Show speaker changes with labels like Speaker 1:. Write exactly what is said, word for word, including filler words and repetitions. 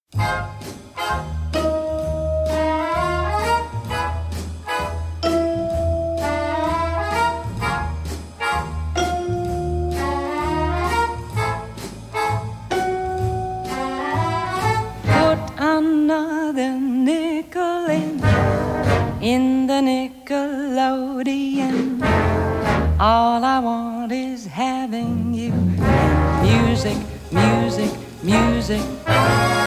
Speaker 1: Another nickel in, in the Nickelodeon. All I want is having you. Music, music, music.